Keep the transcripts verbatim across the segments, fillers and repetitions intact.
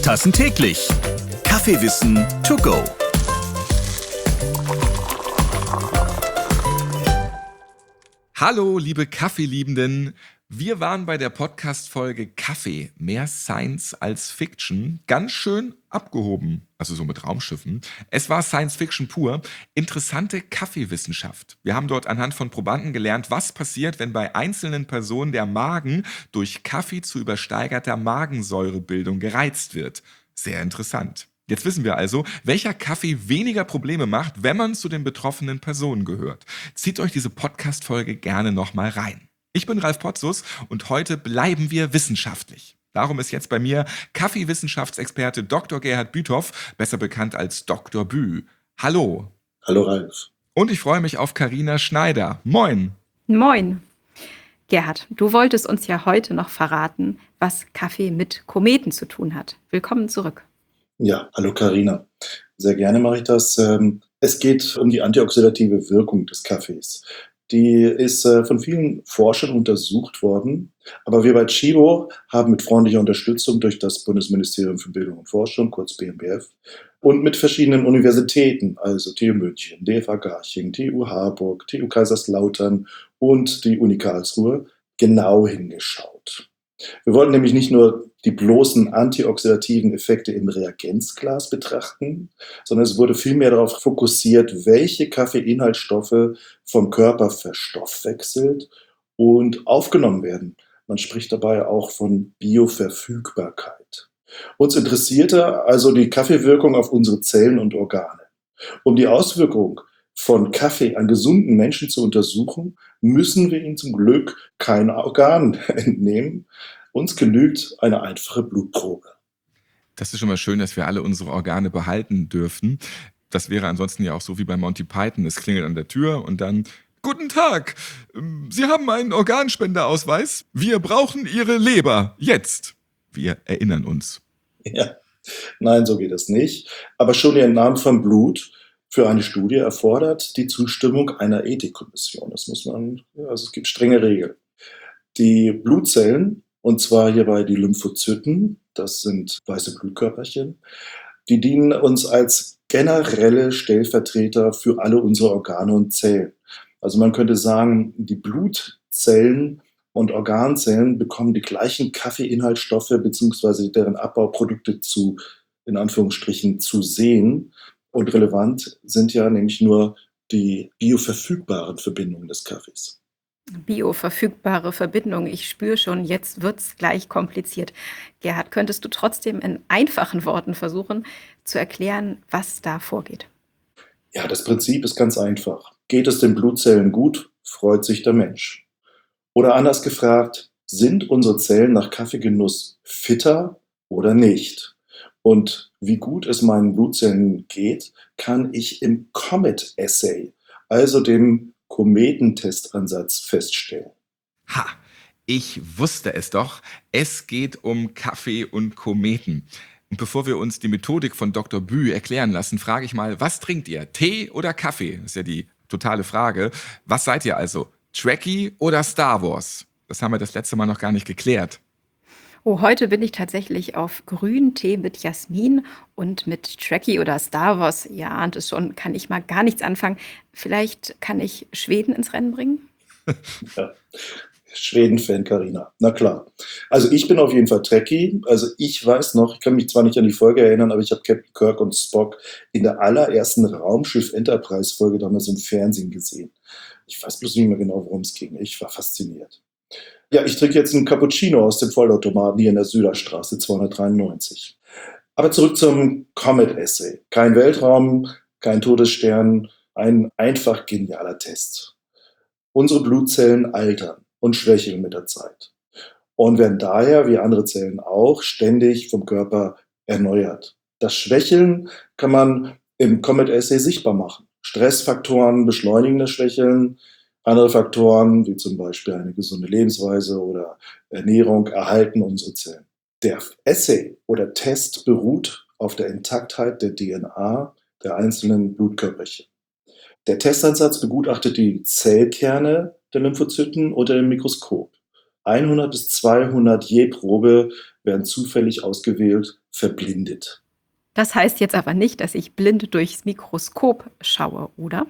Tassen täglich. Kaffeewissen to go. Hallo, liebe Kaffeeliebenden. Wir waren bei der Podcast-Folge Kaffee, mehr Science als Fiction, ganz schön abgehoben, also so mit Raumschiffen. Es war Science Fiction pur, interessante Kaffeewissenschaft. Wir haben dort anhand von Probanden gelernt, was passiert, wenn bei einzelnen Personen der Magen durch Kaffee zu übersteigerter Magensäurebildung gereizt wird. Sehr interessant. Jetzt wissen wir also, welcher Kaffee weniger Probleme macht, wenn man zu den betroffenen Personen gehört. Zieht euch diese Podcast-Folge gerne nochmal rein. Ich bin Ralf Potzus und heute bleiben wir wissenschaftlich. Darum ist jetzt bei mir Kaffeewissenschaftsexperte Doktor Gerhard Büthoff, besser bekannt als Doktor Bü. Hallo. Hallo Ralf. Und ich freue mich auf Carina Schneider. Moin. Moin. Gerhard, du wolltest uns ja heute noch verraten, was Kaffee mit Kometen zu tun hat. Willkommen zurück. Ja, hallo Carina. Sehr gerne mache ich das. Es geht um die antioxidative Wirkung des Kaffees. Die ist von vielen Forschern untersucht worden, aber wir bei Chibo haben mit freundlicher Unterstützung durch das Bundesministerium für Bildung und Forschung, kurz B M B F, und mit verschiedenen Universitäten, also T U München, D F A Garching, T U Harburg, T U Kaiserslautern und die Uni Karlsruhe, genau hingeschaut. Wir wollten nämlich nicht nur die bloßen antioxidativen Effekte im Reagenzglas betrachten, sondern es wurde vielmehr darauf fokussiert, welche Kaffeeinhaltsstoffe vom Körper verstoffwechselt und aufgenommen werden. Man spricht dabei auch von Bioverfügbarkeit. Uns interessierte also die Kaffeewirkung auf unsere Zellen und Organe. Um die Auswirkung von Kaffee an gesunden Menschen zu untersuchen, müssen wir ihnen zum Glück kein Organ entnehmen. Uns genügt eine einfache Blutprobe. Das ist schon mal schön, dass wir alle unsere Organe behalten dürfen. Das wäre ansonsten ja auch so wie bei Monty Python. Es klingelt an der Tür und dann: Guten Tag, Sie haben einen Organspenderausweis. Wir brauchen Ihre Leber. Jetzt. Wir erinnern uns. Ja, nein, so geht es nicht. Aber schon die Entnahme von Blut für eine Studie erfordert die Zustimmung einer Ethikkommission. Das muss man, also es gibt strenge Regeln. Die Blutzellen, und zwar hierbei die Lymphozyten, das sind weiße Blutkörperchen, die dienen uns als generelle Stellvertreter für alle unsere Organe und Zellen. Also man könnte sagen, die Blutzellen und Organzellen bekommen die gleichen Kaffeeinhaltsstoffe bzw. deren Abbauprodukte zu, in Anführungsstrichen, zu sehen. Und relevant sind ja nämlich nur die bioverfügbaren Verbindungen des Kaffees. Bioverfügbare Verbindung. Ich spüre schon, jetzt wird es gleich kompliziert. Gerhard, könntest du trotzdem in einfachen Worten versuchen zu erklären, was da vorgeht? Ja, das Prinzip ist ganz einfach. Geht es den Blutzellen gut, freut sich der Mensch. Oder anders gefragt, sind unsere Zellen nach Kaffeegenuss fitter oder nicht? Und wie gut es meinen Blutzellen geht, kann ich im Comet-Assay, also dem Kometentestansatz, feststellen. Ha, ich wusste es doch. Es geht um Kaffee und Kometen. Und bevor wir uns die Methodik von Doktor Bü erklären lassen, frage ich mal, was trinkt ihr? Tee oder Kaffee? Das ist ja die totale Frage. Was seid ihr also? Trekkie oder Star Wars? Das haben wir das letzte Mal noch gar nicht geklärt. Oh, heute bin ich tatsächlich auf grünen Tee mit Jasmin und mit Trekkie oder Star Wars. Ihr ahnt es schon, kann ich mal gar nichts anfangen. Vielleicht kann ich Schweden ins Rennen bringen? Ja. Schweden-Fan, Carina. Na klar. Also ich bin auf jeden Fall Trekkie. Also ich weiß noch, ich kann mich zwar nicht an die Folge erinnern, aber ich habe Captain Kirk und Spock in der allerersten Raumschiff-Enterprise-Folge damals im Fernsehen gesehen. Ich weiß bloß nicht mehr genau, worum es ging. Ich war fasziniert. Ja, ich trinke jetzt einen Cappuccino aus dem Vollautomaten hier in der Süderstraße zweihundertdreiundneunzig. Aber zurück zum Comet-Assay. Kein Weltraum, kein Todesstern, ein einfach genialer Test. Unsere Blutzellen altern und schwächeln mit der Zeit und werden daher, wie andere Zellen auch, ständig vom Körper erneuert. Das Schwächeln kann man im Comet-Assay sichtbar machen. Stressfaktoren beschleunigen das Schwächeln. Andere Faktoren, wie zum Beispiel eine gesunde Lebensweise oder Ernährung, erhalten unsere Zellen. Der Assay oder Test beruht auf der Intaktheit der D N A der einzelnen Blutkörperchen. Der Testansatz begutachtet die Zellkerne der Lymphozyten unter dem Mikroskop. hundert bis zweihundert je Probe werden zufällig ausgewählt, verblindet. Das heißt jetzt aber nicht, dass ich blind durchs Mikroskop schaue, oder?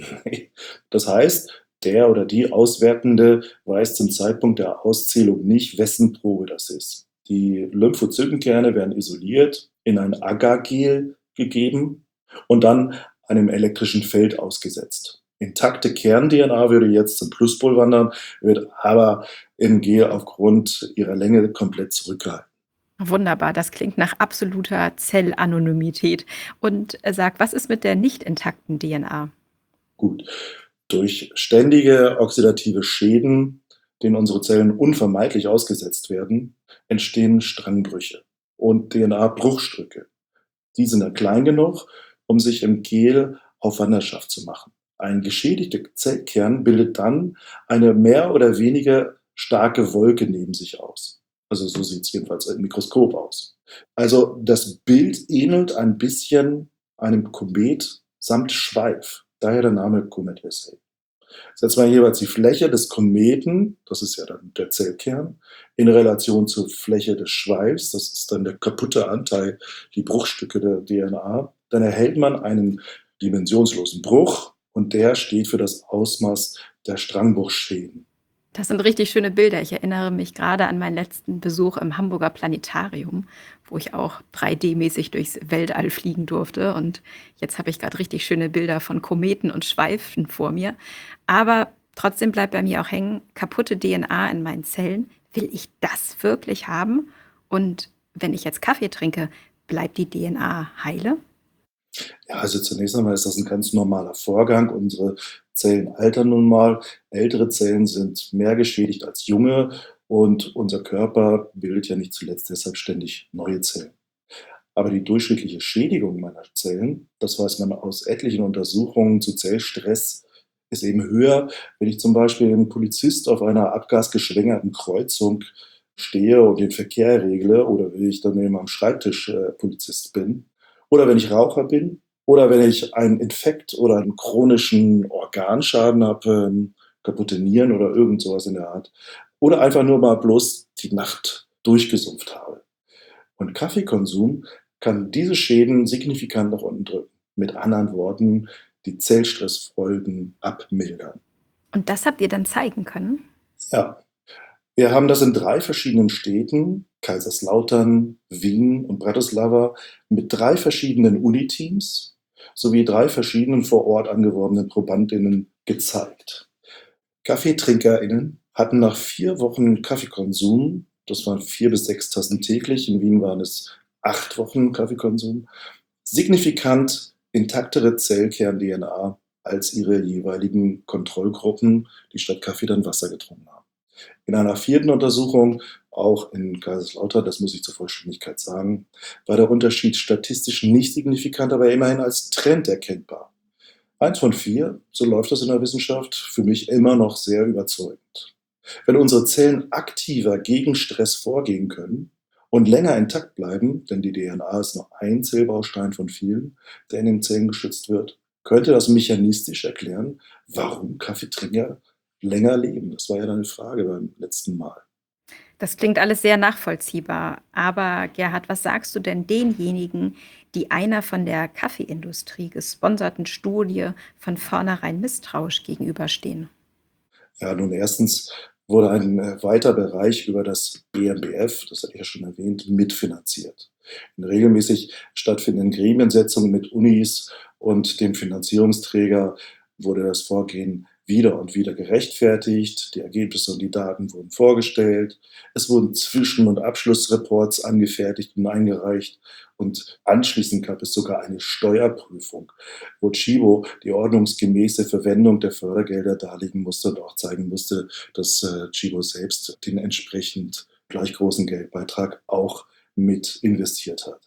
Das heißt, der oder die Auswertende weiß zum Zeitpunkt der Auszählung nicht, wessen Probe das ist. Die Lymphozytenkerne werden isoliert, in ein Agargel gegeben und dann einem elektrischen Feld ausgesetzt. Intakte Kern-D N A würde jetzt zum Pluspol wandern, wird aber im Gel aufgrund ihrer Länge komplett zurückgehalten. Wunderbar, das klingt nach absoluter Zellanonymität. Und äh, sag, was ist mit der nicht intakten D N A? Gut, durch ständige oxidative Schäden, denen unsere Zellen unvermeidlich ausgesetzt werden, entstehen Strangbrüche und D N A-Bruchstücke. Die sind dann klein genug, um sich im Gel auf Wanderschaft zu machen. Ein geschädigter Zellkern bildet dann eine mehr oder weniger starke Wolke neben sich aus. Also so sieht es jedenfalls im Mikroskop aus. Also das Bild ähnelt ein bisschen einem Komet samt Schweif. Daher der Name Comet Essay. Setzt man jeweils die Fläche des Kometen, das ist ja dann der Zellkern, in Relation zur Fläche des Schweifs, das ist dann der kaputte Anteil, die Bruchstücke der D N A, dann erhält man einen dimensionslosen Bruch und der steht für das Ausmaß der Strangbruchschäden. Das sind richtig schöne Bilder. Ich erinnere mich gerade an meinen letzten Besuch im Hamburger Planetarium, wo ich auch drei D-mäßig durchs Weltall fliegen durfte. Und jetzt habe ich gerade richtig schöne Bilder von Kometen und Schweifen vor mir. Aber trotzdem bleibt bei mir auch hängen, kaputte D N A in meinen Zellen. Will ich das wirklich haben? Und wenn ich jetzt Kaffee trinke, bleibt die D N A heile? Ja, also zunächst einmal ist das ein ganz normaler Vorgang. Unsere Zellen altern nun mal. Ältere Zellen sind mehr geschädigt als junge und unser Körper bildet ja nicht zuletzt deshalb ständig neue Zellen. Aber die durchschnittliche Schädigung meiner Zellen, das weiß man aus etlichen Untersuchungen zu Zellstress, ist eben höher, wenn ich zum Beispiel ein Polizist auf einer abgasgeschwängerten Kreuzung stehe und den Verkehr regle oder wenn ich dann eben am Schreibtisch äh, Polizist bin oder wenn ich Raucher bin oder wenn ich einen Infekt oder einen chronischen Organschaden habe, ähm, kaputte Nieren oder irgend sowas in der Art oder einfach nur mal bloß die Nacht durchgesumpft habe. Und Kaffeekonsum kann diese Schäden signifikant nach unten drücken. Mit anderen Worten, die Zellstressfolgen abmildern. Und das habt ihr dann zeigen können? Ja, wir haben das in drei verschiedenen Städten, Kaiserslautern, Wien und Bratislava, mit drei verschiedenen Uniteams sowie drei verschiedenen vor Ort angeworbenen ProbandInnen gezeigt. KaffeetrinkerInnen hatten nach vier Wochen Kaffeekonsum, das waren vier bis sechs Tassen täglich, in Wien waren es acht Wochen Kaffeekonsum, signifikant intaktere Zellkern-D N A als ihre jeweiligen Kontrollgruppen, die statt Kaffee dann Wasser getrunken haben. In einer vierten Untersuchung, auch in Kaiserslautern, das muss ich zur Vollständigkeit sagen, war der Unterschied statistisch nicht signifikant, aber immerhin als Trend erkennbar. Eins von vier, so läuft das in der Wissenschaft, für mich immer noch sehr überzeugend. Wenn unsere Zellen aktiver gegen Stress vorgehen können und länger intakt bleiben, denn die D N A ist nur ein Zellbaustein von vielen, der in den Zellen geschützt wird, könnte das mechanistisch erklären, warum Kaffeetrinker länger leben. Das war ja deine Frage beim letzten Mal. Das klingt alles sehr nachvollziehbar. Aber Gerhard, was sagst du denn denjenigen, die einer von der Kaffeeindustrie gesponserten Studie von vornherein misstrauisch gegenüberstehen? Ja, nun erstens wurde ein äh, weiter Bereich über das B M B F, das hatte ich ja schon erwähnt, mitfinanziert. In regelmäßig stattfindenden Gremiensitzungen mit Unis und dem Finanzierungsträger wurde das Vorgehen wieder und wieder gerechtfertigt. Die Ergebnisse und die Daten wurden vorgestellt. Es wurden Zwischen- und Abschlussreports angefertigt und eingereicht. Und anschließend gab es sogar eine Steuerprüfung, wo Chibo die ordnungsgemäße Verwendung der Fördergelder darlegen musste und auch zeigen musste, dass äh, Chibo selbst den entsprechend gleich großen Geldbeitrag auch mit investiert hat.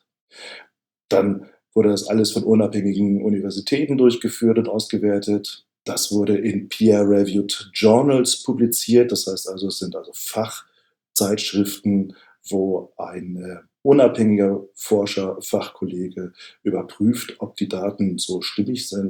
Dann wurde das alles von unabhängigen Universitäten durchgeführt und ausgewertet. Das wurde in Peer-Reviewed Journals publiziert. Das heißt also, es sind also Fachzeitschriften, wo ein äh, unabhängiger Forscher, Fachkollege überprüft, ob die Daten so stimmig sind.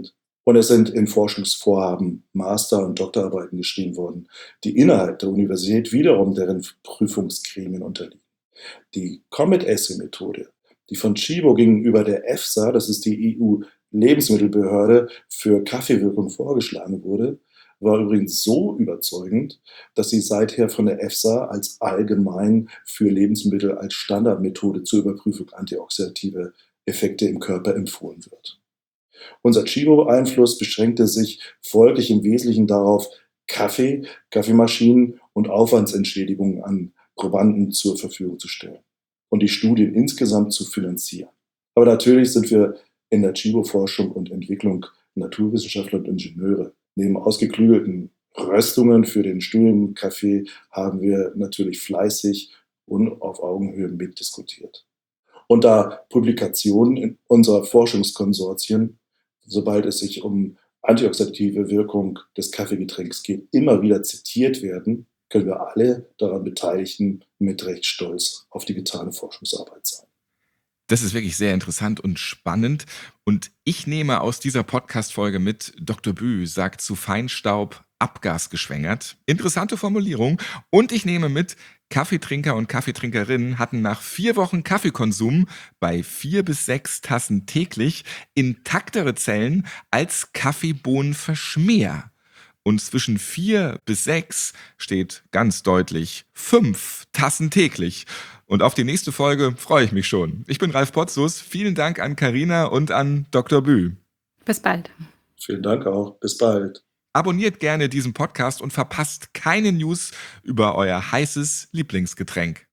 Und es sind in Forschungsvorhaben Master- und Doktorarbeiten geschrieben worden, die innerhalb der Universität wiederum deren Prüfungsgremien unterliegen. Die Comet-Assay-Methode, die von Chibo gegenüber der EFSA, das ist die E U-Lebensmittelbehörde für Kaffeewirkung, vorgeschlagen wurde, war übrigens so überzeugend, dass sie seither von der EFSA als allgemein für Lebensmittel als Standardmethode zur Überprüfung antioxidative Effekte im Körper empfohlen wird. Unser Chibo-Einfluss beschränkte sich folglich im Wesentlichen darauf, Kaffee, Kaffeemaschinen und Aufwandsentschädigungen an Probanden zur Verfügung zu stellen und die Studien insgesamt zu finanzieren. Aber natürlich sind wir in der Chibo-Forschung und Entwicklung Naturwissenschaftler und Ingenieure. Neben ausgeklügelten Röstungen für den Studienkaffee haben wir natürlich fleißig und auf Augenhöhe mitdiskutiert. Und da Publikationen in unserer Forschungskonsortien, sobald es sich um antioxidative Wirkung des Kaffeegetränks geht, immer wieder zitiert werden, können wir alle daran Beteiligten mit Recht stolz auf die getane Forschungsarbeit sein. Das ist wirklich sehr interessant und spannend. Und ich nehme aus dieser Podcast-Folge mit, Doktor Bü sagt zu Feinstaub abgasgeschwängert. Interessante Formulierung. Und ich nehme mit, Kaffeetrinker und Kaffeetrinkerinnen hatten nach vier Wochen Kaffeekonsum bei vier bis sechs Tassen täglich intaktere Zellen als Kaffeebohnenverschmäher. Und zwischen vier bis sechs steht ganz deutlich fünf Tassen täglich. Und auf die nächste Folge freue ich mich schon. Ich bin Ralf Potzus. Vielen Dank an Carina und an Doktor Bü. Bis bald. Vielen Dank auch. Bis bald. Abonniert gerne diesen Podcast und verpasst keine News über euer heißes Lieblingsgetränk.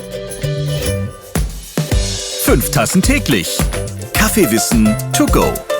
Fünf Tassen täglich. Kaffeewissen to go.